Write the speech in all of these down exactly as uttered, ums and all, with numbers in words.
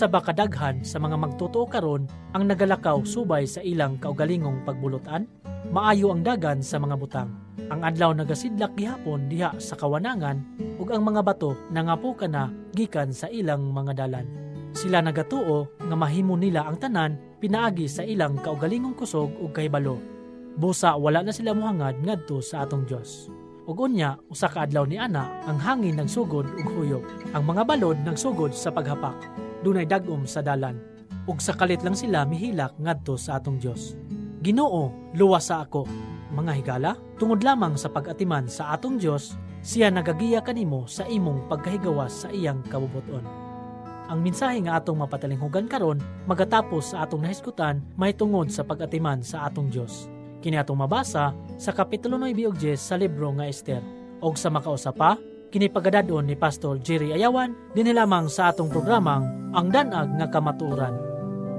kinsa ba kadaghan sa mga magtotoo karon ang nagalakaw subay sa ilang kaugalingong pagbulutan? Maayo ang dagan sa mga butang. Ang adlaw nagasidlak gihapon diha sa kawanangan ug ang mga bato nangapuka na gikan sa ilang mga dalan. Sila nagatuo nga mahimo nila ang tanan pinaagi sa ilang kaugalingong kusog ug kahibalo. Busa wala na sila mohangad ngadto sa atong Dios. Ug unya usa ka adlaw ni ana ang hangin nagsugod ug huyop. Ang mga balod nagsugod sa paghapak. Dunay dag-om sa dalan. Ug sa kalit lang sila mihilak ngadto sa atong Dios. Ginoo, luwas sa ako. Mga higala, tungod lamang sa pag-atiman sa atong Dios, siya nagagiya kanimo sa imong pagkahigawas sa iyang kabubuton. Ang mensahe nga atong mapatalinghugan karon magatapos sa atong nahisgutan may tungod sa pag-atiman sa atong Dios. Kini atong mabasa sa kapitulo nine ug ten sa libro nga Esther. Og sa makausa pa, kini pagadadon ni Pastor Jerry Ayawan dinhi lamang sa atong programang Ang Danag nga Kamatuoran.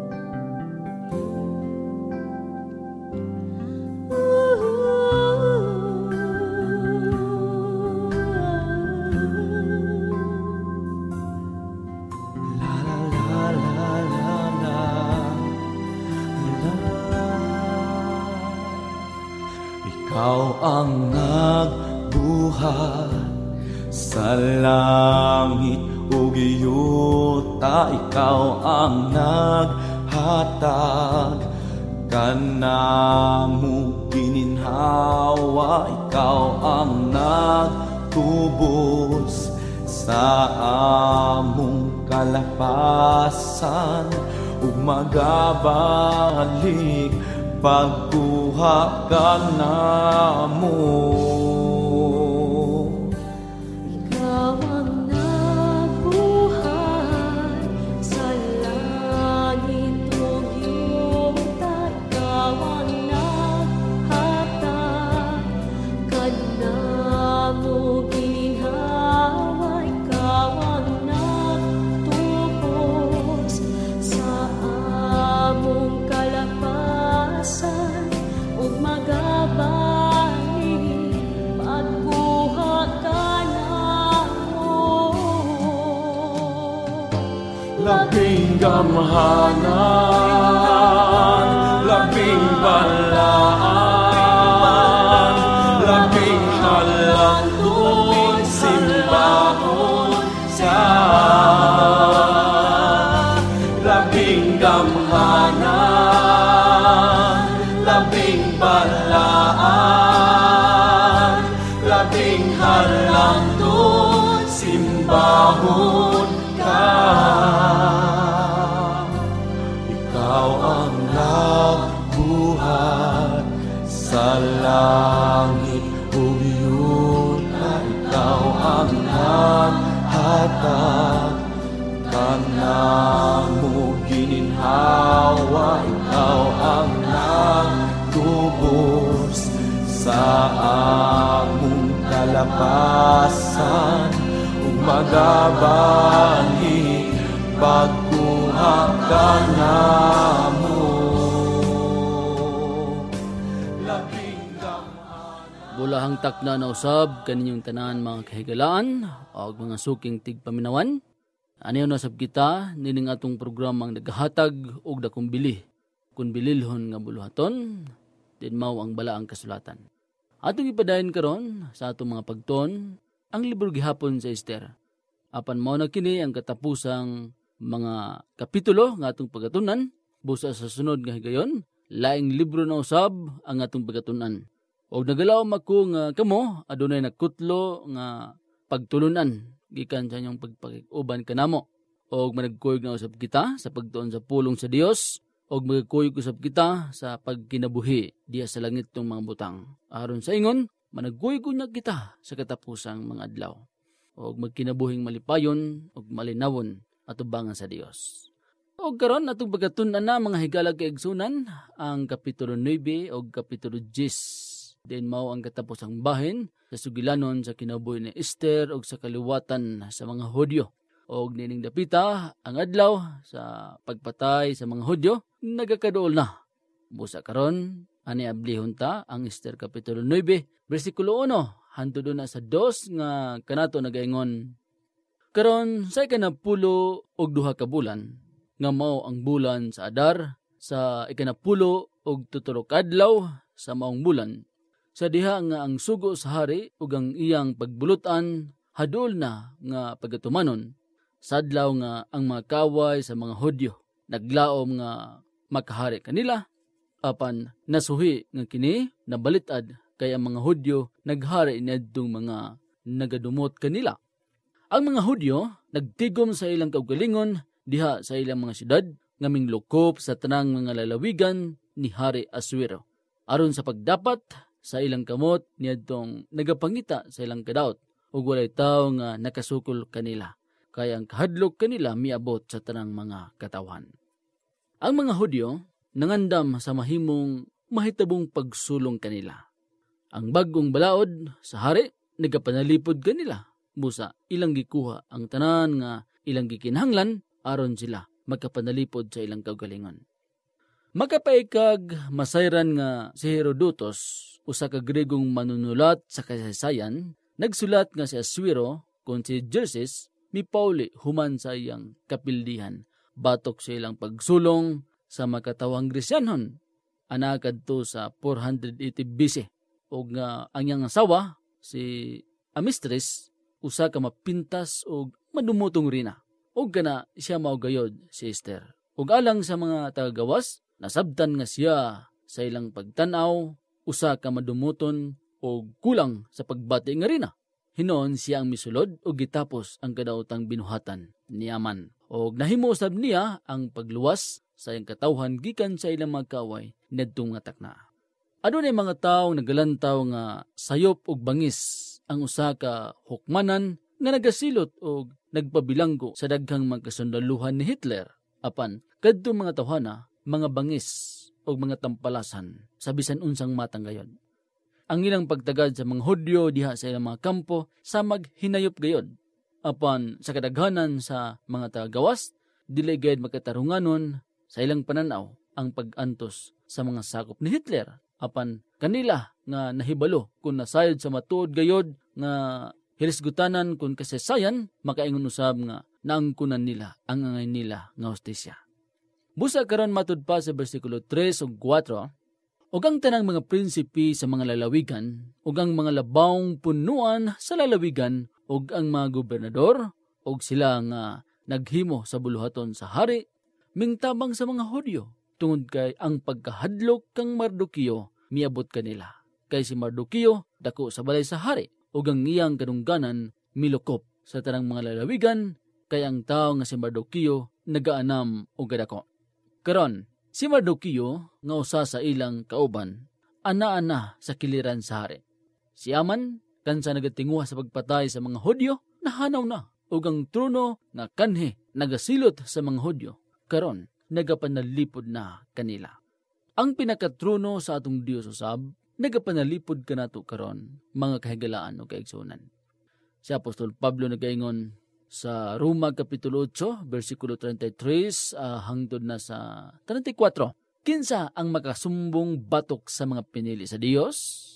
Ikaw ang nagbuhat sa langit ug iyuta, ikaw ang naghatag kanamo gininhawa, ikaw ang nagtubos sa among kalapasan ug magabalik pagkuha ka namo. Ikaw ang nabuhay sa langit ug yuta, ikaw ang naghatag kanamo ginhawa, ikaw ang nagtubos sa among kalapasan ug magabalik pagkuha ka namo. Labing gamhanan, labing balaan, labing halangton simbahon siya. Labing gamhanan, labing balaan, labing halangton simbahon ka. Ikaw ang nagbuhat sa langit ug yuta, ikaw ang naghatag kanamo gininhawa, ikaw ang nagtubos sa among kalapasan ug magabalik pagkuha ka namo. Bulahang takna na usab kaninyong tanan mga kahigalaan o mga suking tigpaminawan. Aniyo na sab kita nining atong programang nagahatag og dakong bili. Kun bililhon nga buluhaton, din mao ang balaang kasulatan. Atong ipadayon karon sa atong mga pagton ang libro gihapon sa Esther. Apan mao na kini ang katapusang mga kapitulo nga atong pagatunan. Busa sa sunod nga higayon, laing libro na usab ang atong pagatunan. Og nagalaw ako nga kamo adunay nakutlo nga pagtulunan gikan sa inyong pagpakiguban kanamo. Og managkuyog na usab kita sa pagtuon sa pulong sa Dios og magkuyog usab kita sa pagkinabuhi diya sa langit ng mga butang. Aron sa ingon, managkuyog na kita sa katapusang mga adlaw. Og magkinabuhing malipayon og malinawon atubangan sa Dios. Og karon atong pagatunan na mga higala kay igsunan ang kapitulo nine og kapitulo ten. Din mao ang katapusang bahin sa sugilanon sa kinabuhi ni Esther og sa kaliwatan sa mga Hudyo. Og nining dapita ang adlaw sa pagpatay sa mga Hudyo nagakaduol na. Busa karon ani ablihon ta ang Esther kapitulo nine bersikulo one hangtod na sa two nga kanato nagaingon, karon sa ikanapulo og duha ka bulan nga mao ang bulan sa Adar sa ikanapulo og tutulo ka adlaw sa maong bulan. Sa diha nga ang sugo sa hari ug ang iyang pagbulutan hadol na nga pagatumanon. Sadlaw nga ang mga kaway sa mga Hudyo naglaom nga makahari kanila, apan nasuhi nga kini nabalitad kay ang mga Hudyo naghari niadtong mga nagadumot kanila. Ang mga Hudyo nagtigom sa ilang kaugalingon diha sa ilang mga syudad nga minglukop sa tanang mga lalawigan ni Hari Asuero. Aron sa pagdapat sa ilang kamot niadtong nagapangita sa ilang kadaot ug walay tawo nga nakasukol kanila. Kaya ang kahadlok kanila miabot sa tanang mga katawan. Ang mga Hudyo nangandam sa mahimong mahitabong pagsulong kanila. Ang bagong balaod sa hari nagapanalipod kanila. Busa ilang gikuha ang tanan nga ilang gikinahanglan aron sila magkapanalipod sa ilang kaugalingon. Makapaikag masayran nga si Herodotus, usa ka Gregong manunulat sa kasaysayan, nagsulat nga si Asuero kung si Xerxes mipauli human sa iyang kapildihan batok sa ilang pagsulong sa makatawang Gresyanon. Ana kadto sa four eighty B C ug nga ang iyang asawa si Amistris usa ka mapintas ug madumutong rina. Ug kana siya mao gayod si Esther. Ug alang sa mga tagagawas, nasabtan nga siya sa ilang pagtan-aw, usa ka madumuton o kulang sa pagbati nga rina. Hinoon siya ang misulod o gitapos ang kadaotang binuhatan ni Aman. O nahimo sab niya ang pagluwas sa iyang katawhan gikan sa ilang mga kaway ngadtong nga takna. Adunay mga tawo nagalantaw nga sayop og bangis ang usa ka hukmanan nga nagasilot og nagpabilanggo sa daghang magkasundaluhan ni Hitler. Apan kadtong mga tawhana, mga bangis o mga tampalasan sa bisan unsang matang gayon. Ang ilang pagtagad sa mga Hudyo diha sa ilang mga kampo sa maghinayop gayod. Apan sa kadaghanan sa mga tagagawas, dili gayud magkatarunganon sa ilang pananaw ang pag-antos sa mga sakop ni Hitler. Apan kanila nga nahibalo kung nasayod sa matuod gayod nga hirisgutanan kung kasaysayan, makaingon usab nga naangkunan nila ang angay nila nga hustisya. Busa karon matud pa sa bersikulo tres ug four, ug ang tanang mga prinsipi sa mga lalawigan, ug ang mga labawng punuan sa lalawigan, ug ang mga gobernador, ug sila nga naghimo sa buluhaton sa hari, mingtabang sa mga Hudyo, tungod kay ang pagkahadlok kang Mardoqueo miabot kanila. Kay si Mardoqueo dako sa balay sa hari, ug ang iyang kadungganan milukop sa tanang mga lalawigan, kay ang tao nga si Mardoqueo nagaanam og gadako. Karon, si Mardoqueo nga usa sa ilang kauban, ana-ana sa kiliran sa hari. Si Aman, kansa nagatinguha sa pagpatay sa mga Hudyo, nahanaw na, ug ang trono nga kanhe nagasilot sa mga Hudyo, karon nagapanalipod na kanila. Ang pinakatrono sa atong Dios usab, nagapanalipod kanato karon, mga kahigalaan o kaigsunan. Si Apostol Pablo nagaingon sa Roma Kapitulo eight, versikulo thirty-three uh, hangtod na sa thirty-four. Kinsa ang makasumbong batok sa mga pinili sa Dios?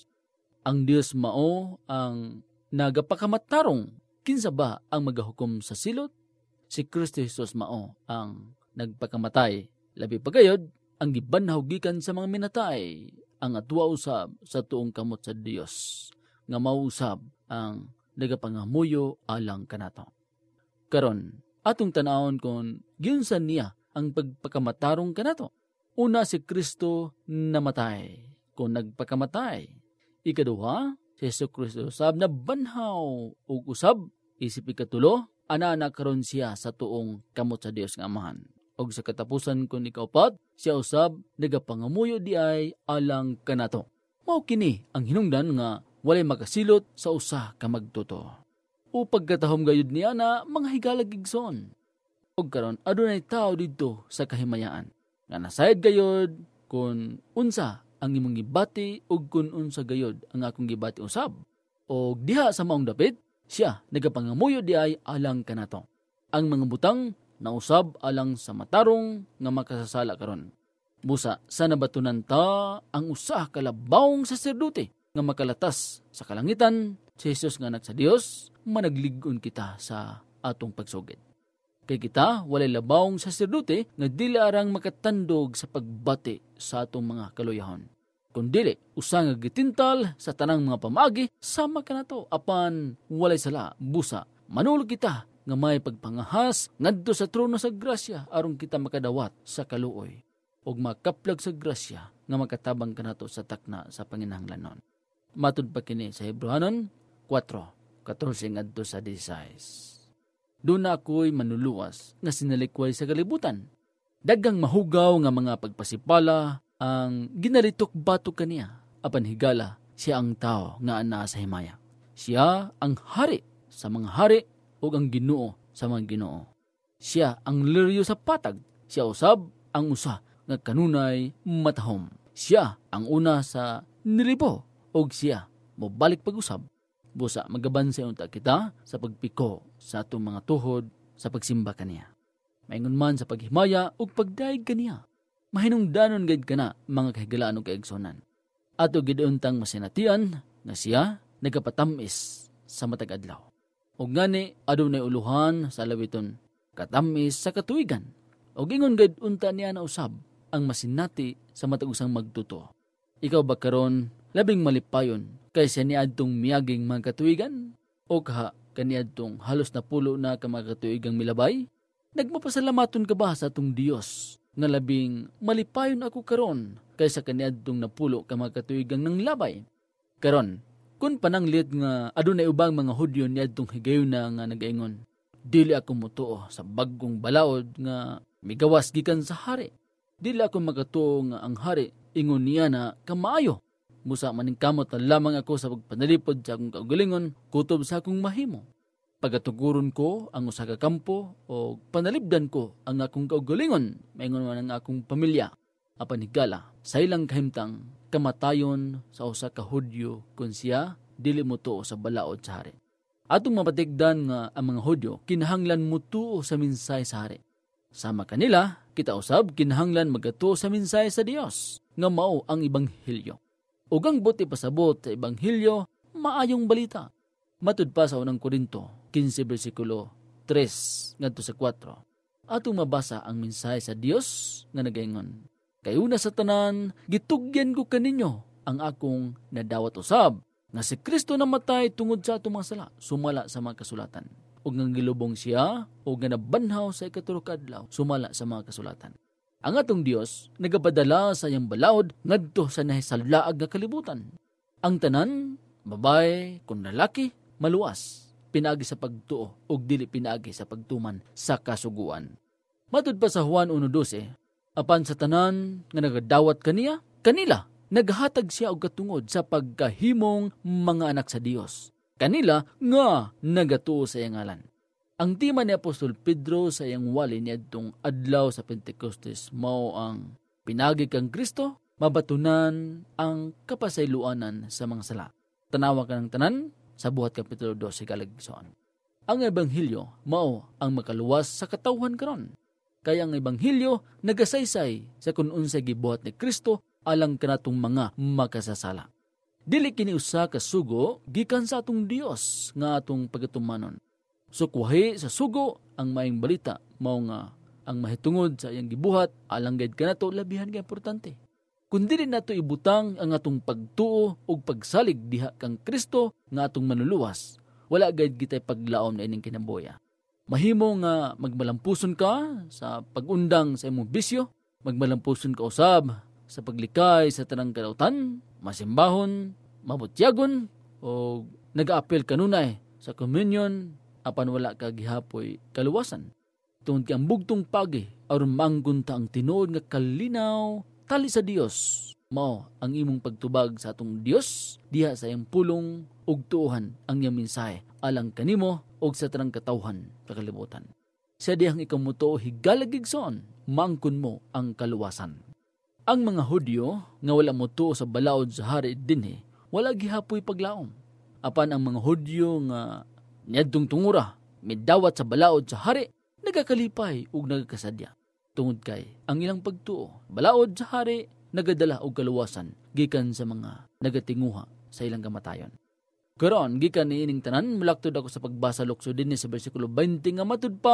Ang Dios mao ang nagapakamatarong. Kinsa ba ang magahukom sa silot? Si Kristo Jesus mao ang nagpakamatay. Labi pagayod, ang gibanhaw gikan sa mga minatay, ang atwa usab sa tuong kamot sa Dios, nga mausab ang nagapangamuyo alang kanato. Karon, atong tanawon kung giunsan niya ang pagpakamatarong kanato. Una, si Kristo namatay. Kung nagpakamatay. Ikaduha, si Yesu Kristo usab na banhaw ug usab isip ikatulo, ana-ana karon siya sa tuong kamot sa Dios nga Amahan. Og sa katapusan kung ikaupat, siya usab nagapangamuyo di ay alang kanato. Mao kini ang hinungdan nga walay makasilot sa usa ka magtuto. O pagkatahom gayud niya na mga higalag igsoon. Og karon adunay tao didto sa kahimayaan nga nasayad gayud kun unsa ang imong gibati ug kun unsa gayud ang akong gibati usab. Og diha sa maong dapit, siya nagapangamuyo di ay alang kanato. Ang mga butang nausab alang sa matarong nga makasasala karon. Busa sa nabatunan ta ang usa ka labawng saserdote nga makalatas sa kalangitan, si Jesus nga anak sa Dios, managlig-on kita sa atong pagsugid. Kay kita walay labawng saserdote nga dili arang makatandog sa pagbati sa atong mga kaluyahon. Kung dili usa nga gitintal sa tanang mga pamagi, sama ka nato apan walay sala busa. Manulog kita nga may pagpangahas ngadto sa trono sa grasya aron kita makadawat sa kaluoy ug makaplag sa grasya nga makatabang kanato sa takna sa panginahanglanon. Matud pa kini sa Hebrehanon four fourteen ngadto sa sixteen. Doon na ako'y manuluwas nga sinalikway sa kalibutan. Dagang mahugaw nga mga pagpasipala ang ginalitok bato kaniya. Apan higala, siya ang tao nga ana sa himaya. Siya ang hari sa mga hari o ang Ginoo sa mga Ginoo. Siya ang liryo sa patag. Siya usab ang usa nga kanunay matahom. Siya ang una sa nilibo o siya mobalik pag-usab. Busa magaban sa unta kita sa pagpiko sa atong mga tuhod sa pagsimba kaniya. Maingon man sa paghimaya ug pagdaig kaniya. Mahinungdanon gid kana mga kahigalaan ug kaigsonan. Ato gid untang masinatian nga siya nagapatamis sa matag adlaw. Ug ngani adunay uluhan sa lawiton katamis sa katuigan. Ug ingon gid unta niya na usab ang masinati sa matag usang magtuto. Ikaw ba karon labing malipayon kaysa niadtong miyaging mga katuigan o kaha kaniadtong halos na pulo na ka mga katuigang milabay? Nagmapasalamaton ka ba sa atong Dios nga labing malipayon ako karon kaysa kaniadtong napulo ka mga katuigang nang labay? Karon, kun pananglit nga adunay ubang mga Hudyo niadtong higayon na nga nagaingon, dili ako mutuo sa baggong balaod nga migawas gikan sa hari. Dili ako magatuo nga ang hari ingon niya na kamaayo. Musa maningkamot na lamang ako sa pagpanalipod sa akong kaugalingon, kutob sa akong mahimo. Pagatuguron ko ang usa ka kampo o panalibdan ko ang akong kaugalingon, maingon man ang akong pamilya. Apan higala, sa ilang kahimtang, kamatayon sa usa ka Hudyo kung siya dili mutuo sa balaod sa hari. Atong mapatigdan nga ang mga Hudyo kinahanglan mutuo sa minsay sa hari. Sama kanila, kita usab kinahanglan magatuo sa minsay sa Dios nga mao ang ebanghelyo. Ug ang buti pasabot sa ebanghelyo, maayong balita. Matud pa sa unang Korinto, fifteen versikulo three ngadto sa four. Atong mabasa ang mensahe sa Dios nga nagaingon, kay una sa tanan, gitugyan ko kaninyo ang akong nadawat usab, nga si Kristo namatay tungod sa atong mga sala, sumala sa mga kasulatan. Ug nga gilubong siya, ug nga nabanhaw sa ikatulo ka adlaw, sumala sa mga kasulatan. Ang atong Dios nagapadala sa iyang balaod ngadto sa nahisalaag nga kalibutan. Ang tanan, babae kun lalaki, maluwas, pinaagi sa pagtuo ug dili pinaagi sa pagtuman sa kasuguan. Matud pa sa Juan one twelve, apan sa tanan nga nagadawat kaniya, kanila naghatag siya og katungod sa pagkahimong mga anak sa Dios. Kanila nga nagatuo sa iyang ngalan. Ang tema ni Apostol Pedro sa iyang wali niadtong adlaw sa Pentecostes mao ang pinagi kang Kristo, mabatunan ang kapasayloanan sa mga sala. Tanawa ka ng tanan sa buhat Kapitulo two kalagsoon. Ang ebanghelyo mao ang makaluwas sa katawhan karon. Kaya ang ebanghelyo nagasaysay sa kun unsay gibuhat ni Kristo alang kanatong mga makasasala. Dili kini usa ka sugo gikan sa atong Dios nga atong pagatumanon. Sukwahi sa sugo ang maayong balita mao nga ang mahitungod sa iyang gibuhat alang gayud kanato labihan ka importante. Kun dili nato ibutang ang atong pagtuo ug pagsalig diha kang Kristo nga atong manuluwas, wala gayud kitay paglaom na ining kinabuya. Mahimo nga magmalampuson ka sa pagundang sa imong bisyo, magmalampuson ka usab sa paglikay sa tanang kadautan, masimbahon, mabutyagon o nag-aapel kanunay sa communion apan wala ka gihapoy kaluwasan. Tungod kay ang bugtong pagi aron manggunta ang tinuod nga kalinaw tali sa Dios. Mao ang imong pagtubag sa atong Dios diha sa iyang pulong ug tuohan ang iyang mensahe alang kanimo ug sa tanang katawhan sa kalibutan. Sa dihang ikaw mutuo higalagigson, mangkon mo ang kaluwasan. Ang mga Hudyo nga wala mutuo sa balaod sa hari dinhi, wala gihapoy paglaom. Apan ang mga Hudyo nga niadtong tungura, midawat sa balaod sa hari, nagakalipay ug nagakasadya. Tungod kay ang ilang pagtuo, balaod sa hari, nagadala og kaluwasan gikan sa mga nagatinguha sa ilang kamatayon. Karon gikan ni ining tanan, mulaktod ako sa pagbasa lukso dinhi sa bersikulo twenty nga matud pa,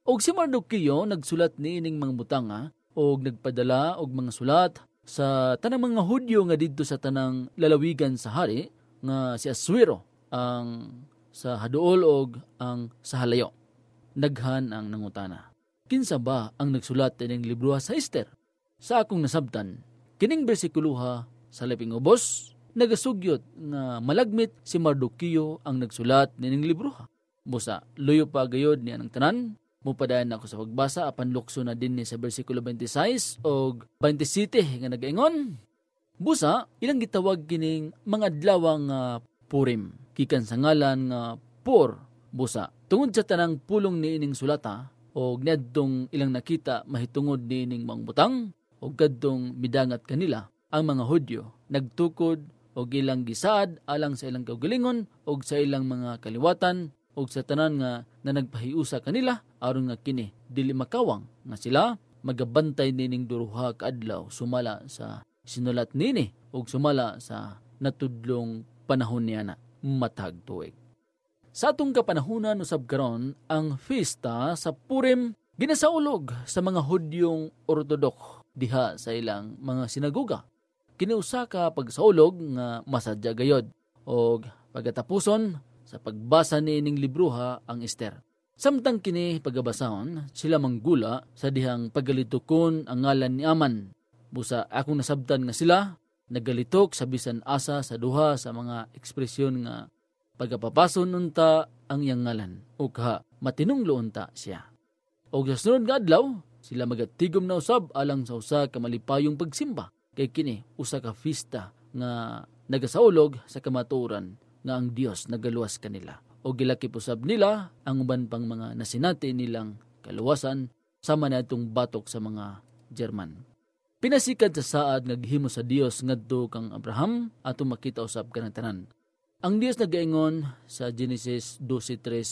Og si Mardoqueo nagsulat niining mga butanga og nagpadala og mga sulat sa tanang mga Hudyo nga didto sa tanang lalawigan sa hari nga si Asuero ang sa haduol og ang sa halayo. Naghan ang nangutana. Kinsa ba ang nagsulat ining libro sa Esther? Sa akong nasabtan, kining bersikuluha sa labing ubos nagasugyot nga malagmit si Mardoqueo ang nagsulat nining libro. Busa luyo pa gayod niya ng tanan. Mupadayan ako sa pagbasa apan lukso na din ni sa bersikulo twenty-six og twenty-seven nga nagaingon. Busa ilang gitawag kining mga adlaw nga Purim gikan sa ngalan nga Pur. Busa tungod sa tanang pulong niining sulata og niadtong ilang nakita mahitungod niining mga butang og kadtong midangat kanila ang mga Hudyo nagtukod og ilang gisaad alang sa ilang kaugalingon og sa ilang mga kaliwatan og sa tanan nga na nagpahiusa kanila aron nga kini dili makawang nga sila magabantay nining duruha ka adlaw sumala sa sinulat nini og sumala sa natudlong panahon niya na matag tuig. Sa atong kapanahunan usab karon ang fiesta sa Purim ginasaulog sa mga Hudyong Ortodok diha sa ilang mga sinagoga. Kini usa ka pagsaulog nga masadya gayod og pagatapuson sa pagbasa niining libruha ang Esther. Samtang kini pagabasahon, sila manggula sa dihang pagalitukon ang ngalan ni Aman. Busa akong nasabtan nga sila, nagalitok sa bisan asa sa duha sa mga ekspresyon nga pagapapason unta ang iyang ngalan. O kaha, matinunglo unta siya. O sa sunod nga adlaw, sila magatigom na usab alang sa usa ka malipayong pagsimba. Kay kini, usa ka fiesta nga nagasaulog sa kamaturan nga ang Dios nagaluwas kanila. O gilakip usab nila ang uban pang mga nasinati nilang kaluwasan sama na itong batok sa mga German. Pinasikad sa saad naghimo sa Dios ngadto kang Abraham ato makita usab kanang tanan. Ang Dios nagaingon sa Genesis twelve three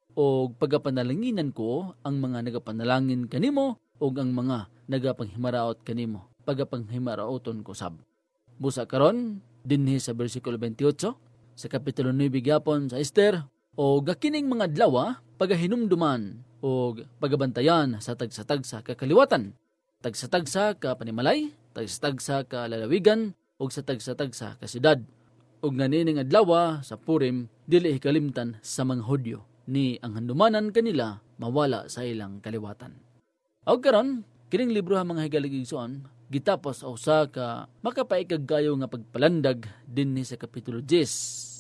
og pagapanalanginan ko ang mga nagapanalangin kanimo og ang mga nagapanghimaraot kanimo pagapanghimaraoton ko sab. Busa karon dinhi sa bersikulo twenty-eight sa kapitulo nine gyapon sa Esther, o gakining mga adlaw pagahinumduman o pagabantayan sa tagsa-tagsa kakaliwatan, tagsa-tagsa ka panimalay, tagsa-tagsa ka lalawigan, o sa tagsa-tagsa ka siyudad. Og nanining adlaw sa Purim, dili hikalimtan sa mga Hudyo, ni ang handumanan kanila mawala sa ilang kaliwatan. Og karon, kining libro ha mga higaligigsoon, gitapos o usa ka makapaikagayo nga pagpalandag dinhi sa kapitulo ten.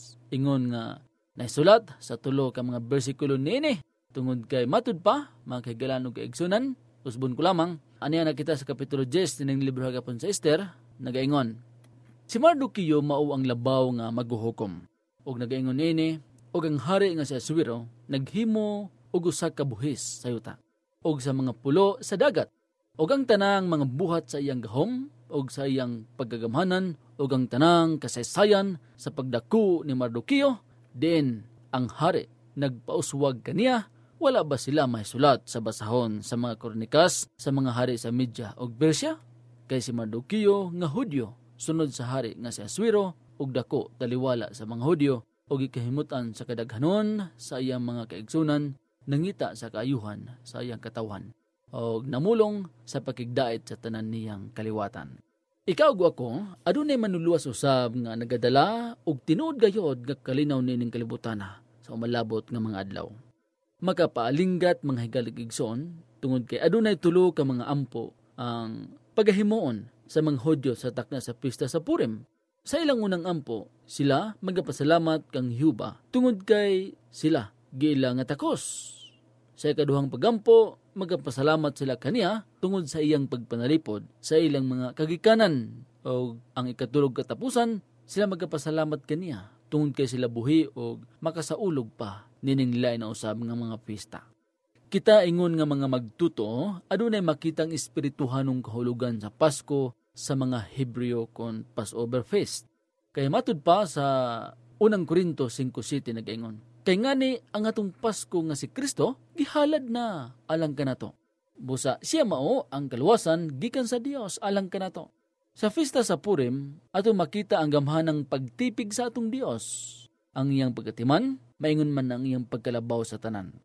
Ingon nga naisulat sa tulo ka mga bersikulo niini tungod kay matud pa mga kahigalan ug kaigsunan. Usbon ko lamang aniya nakita sa kapitulo ten ning libro gapon sa Esther, nagaingon si Mardoqueo mao ang labaw nga maghuhukom. Og nagaingon niini og ang hari nga si Asuero naghimo og usa ka buhis sa yuta og sa mga pulo sa dagat og ang tanang mga buhat sa iyang gahom og sa iyang paggagamhanan og ang tanang kasaysayan sa pagdako ni Mardoqueo, din ang hari nagpauswag kaniya. Wala ba sila mahisulat sa basahon sa mga kronikas sa mga hari sa Media og Persia? Kay si Mardoqueo nga Hudyo sunod sa hari nga si Asuero og dako taliwala sa mga Hudyo og ikahimutan sa kadaghanon sa iyang mga kaigsunan nangita sa kaayuhan sa iyang katawhan og namulong sa pakigdait sa tanan niyang kaliwatan. Ikaw ug ako, adunay manuluwas usab nga nagadala og tinuod gayod nga kalinaw nining kalibutana sa umalabot nga mga adlaw. Makapaalinggat mga higaligigsoon tungod kay adunay tulo ka mga ampo ang pagahimuon sa mga Hudyo sa takna sa pista sa Purim. Sa ilang unang ampo, sila magapasalamat kang Yuba tungod kay sila giila nga takos. Sa ikaduhang pagampo, magapasalamat sila kaniya tungod sa iyang pagpanalipod sa ilang mga kagikanan. O ang ikatulog katapusan, sila magapasalamat kaniya tungod kay sila buhi o makasaulog pa nining lain na usab nga mga pista. Kita ingon nga mga magtuto, adunay makitang espirituhanong kahulugan sa Pasko sa mga Hebreo kon Passover Feast. Kay matud pa sa unang Korinto five seven nagaingon, kay ngani ang atong Pasko nga si Kristo gihalad na alang kanato. Busa siya mao ang kaluwasan gikan sa Dios alang kanato. Sa fiesta sa Purim, ato makita ang gamhanang pagtipig sa atong Dios. Ang iyang pagkatiman, maingon man ang iyang pagkalabaw sa tanan.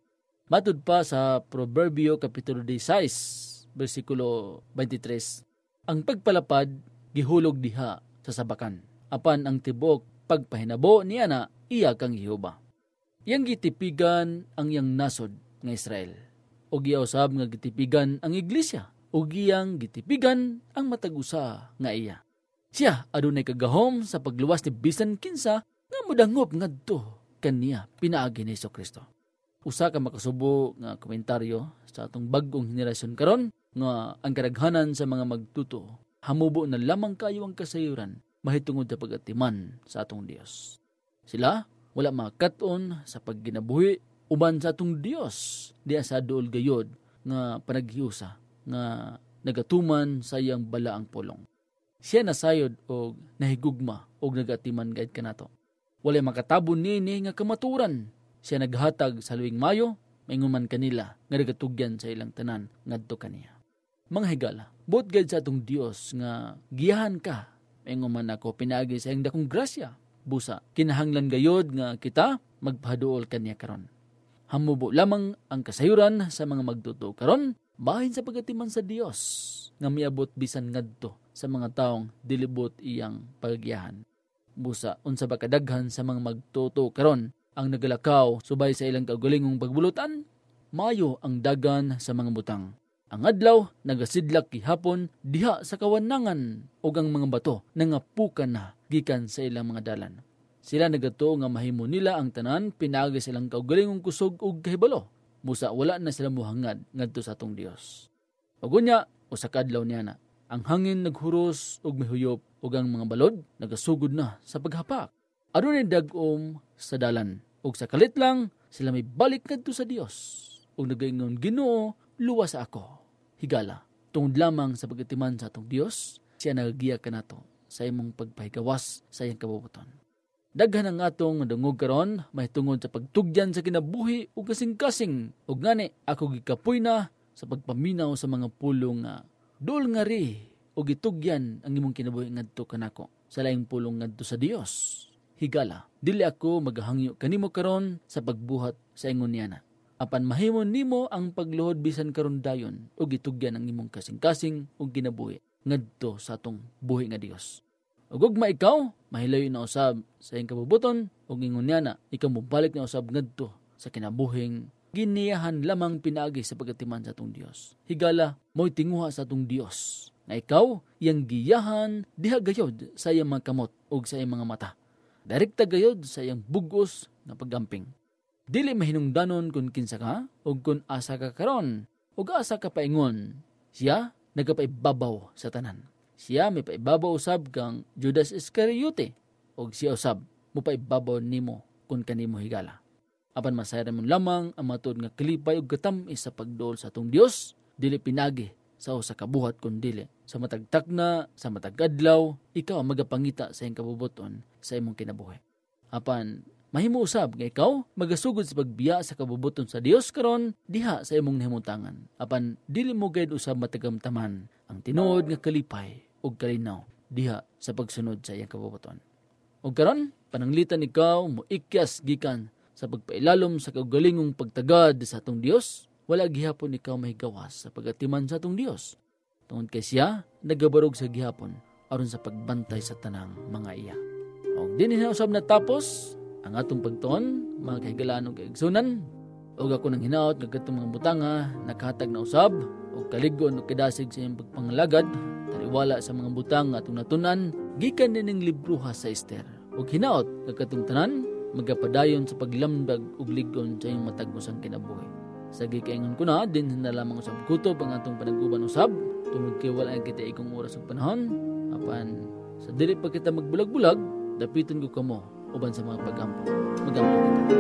Matud pa sa Proverbio Kapitulo sixteen, versikulo twenty-three, ang pagpalapad gihulog diha sa sabakan, apan ang tibok pagpahinabo niya na iya kang Jehova. Yang gitipigan ang yang nasod nga Israel, o giyausab nga gitipigan ang iglesia, o giyang gitipigan ang matagusa nga iya. Siya adunay kagahom sa pagluwas ni bisan kinsa nga modangop ngadto kaniya pinaagi ni Jesu-Kristo. Usa ka makasubo nga komentaryo sa atong bag-ong henerasyon karon nga ang kadaghanan sa mga magtuto hamubo na lamang kayo ang kasayuran mahitungod sa pagatiman sa atong Dios. Sila wala makaton sa pagginabuhi uban sa atong Dios diya sa duol gayod nga panaghiusa nga nagatuman sa iyang balaang pulong. Siya nasayod og nahigugma og nagatiman gayud kanato. Walay makatabon nini nga kamaturan. Siya naghatag sa luwing mayo, mainguman kanila nga nagatugyan sa ilang tanan ngadto kaniya. Mga higala, buot gayud sa atong Dios nga giyahan ka, mainguman ako pinaagi sa iyang dakong grasya. Busa, kinahanglan gayod nga kita magpaduol kaniya karon. Hamubo lamang ang kasayuran sa mga magtuto karon bahin sa pagatiman sa Dios nga miabot bisan ngadto sa mga taong dilibot iyang paggiyahan. Busa, unsa ba kadaghan sa mga magtuto karon ang nagalakaw subay sa ilang kaugalingong pagbulutan? Mayo ang dagan sa mga butang. Ang adlaw nagasidlak gihapon diha sa kawanangan ug ang mga bato nangapukan na gikan sa ilang mga dalan. Sila nagato nga mahimo nila ang tanan pinaagi sa ilang kaugalingong kusog ug kahibalo. Busa wala na sila mohangad ngadto sa atong Dios. Ug unya usa ka adlaw niya na ang hangin naghuros ug mihuyop ug ang mga balod nagasugod na sa paghapak. Adunay dag-om sa dalan ug sa kalit lang sila may balik ngadto sa Dios ug nagaingon, Ginoo, luwas ako. Higala, tungod lamang sa pagatiman sa atong Dios, siya nagagiya kanato sa imong pagpahigawas sa iyang kabubuton. Daghan ang atong dungog karon mahitungod sa pagtugyan sa kinabuhi ug kasing-kasing ug ngani ako gikapoy na sa pagpaminaw sa mga pulong nga dul nga ri ug gitugyan ang imong kinabuhi ngadto kanako sa laing pulong ngadto sa Dios. Higala, dili ako maghangyo kanimo karon sa pagbuhat sa ingon niana. Apan mahimon nimo ang pagluhod bisan karon dayon ug gitugyan ang imong kasing-kasing ug kinabuhi ngadto sa atong buhi nga Dios. Ug ugma ikaw, mahilayo na usab sa iyong kabubuton ug ingon niana, ikaw mobalik na usab ngadto sa kinabuhing giniyahan lamang pinaagi sa pagatiman sa atong Dios. Higala, mo'y tinguha sa atong Dios na ikaw iyang giyahan diha gayod sa iyang mga kamot ug sa iyang mga mata. Direkta gayod sa iyang bugos na paggamping. Dili mahinungdanon kung kinsa ka o kung asa ka karon o asa ka paingon. Siya nagapaibabaw sa tanan. Siya may paibabaw usab kang Judas Iscariote o siya usab mo paibabaw nimo kung kanimo higala. Apan masayran mo lamang ang matod nga kalipay ug gatamis sa pagduol sa atong Dios, dili pinagi sa usa ka buhat kun dili sa matagtak na sa matag-adlaw ikaw ang magapangita sa iyong kabubuton sa imong kinabuhi. Apan mahimo usab nga ikaw magasugod sa pagbiya sa kabubuton sa Dios karon diha sa imong nahimutangan. Apan dili mo gayud usab matagamtaman ang tinuod nga kalipay ug kalinaw diha sa pagsunod sa iyang kabubuton. Ug karon pananglitan ikaw moikyas gikan sa pagpailalom sa kaugalingong pagtagad sa atong Dios, wala gihapon ikaw mahigawas sa pagatiman sa atong Dios. Tungod kay siya nagabarog sa gihapon aron sa pagbantay sa tanang mga iya. Og dinhi na usab natapos ang atong pagtuon, mga kahigalaan ug kaigsunan. Og ako nang hinaot nga kadtong mga butanga nakahatag na usab og kaligon ug kadasig sa iyang pagpangalagad, taliwala sa mga butang nga atong natunan gikan nining libruha sa Esther. Og hinaot nga kadtong tanan magapadayon sa paglamdag ug ligon sa iyong matag-usang kinabuhi. Sa gikaingon ko na, din na lamang usab kutob ang atong panagguban usab, tungod kay wala kita ikong oras ug panahon, apan sa dili pa kita magbulag-bulag, dapiton ko kamo uban sa mga pagampo. Magampo kita.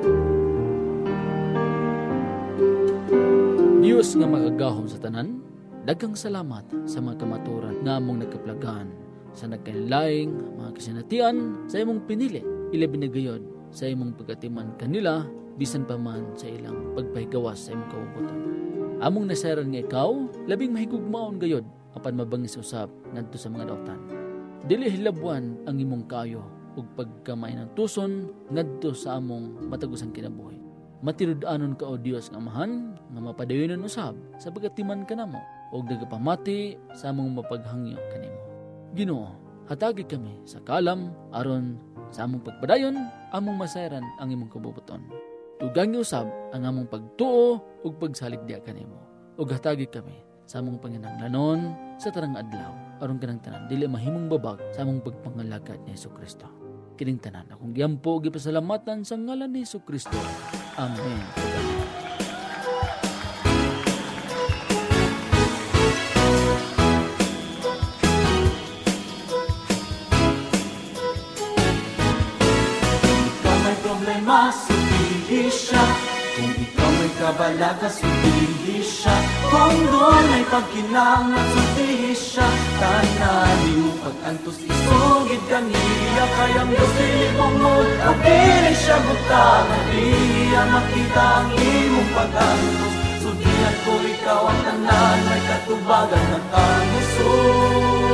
Diyos nga makagahom sa tanan, daghang salamat sa mga kamaturan nga among nagkaplagan sa nagkanilaing mga kasinatian sa imong pinili. Ilabi na gayod sa imong pagatiman kanila bisan pa man sa ilang pagpahigawas sa imong kabubuton. Among nasaran nga ikaw, labing mahigugmaon gayod apan mabangis usab ngadto sa mga dautan. Dili hilabuan ang imong kayo ug pagkamay ng tuson ngadto sa among matagusang kinabuhi. Matinud-anon ka o Dios nga amahan, nga mapadayonon usab, sabagat timan ka namo, o nagapamati sa among mapaghangyo kanimo. Ginoo, hatagi kami sa kalam, aron sa among pagpadayon, among masayran ang imong kabubuton. Tugang ni usab ang among pagtuo ug pagsaligya kanimo. Ug hatagi kami sa among panginahanglanon sa tarang adlaw, aron kanang tanan dili mahimong babag sa among pagpangalagad ni Hesukristo. Kining tanan akong giampo ug gipasalamatan sa ngalan ni Hesukristo. Amen. Ikaw may problema, sulihin siya. Kung ikaw may kabalaga, sulihin siya. Kung doon ay pagkinangan, sulihin siya. Tananin mo pag-antos, isugid kaniya. Kayang Diyos dilipungod, abili siya butangan. Diya makita ang imong pag-antos. Sudihan ko ikaw ang tanan, may katubagan ng kagusto.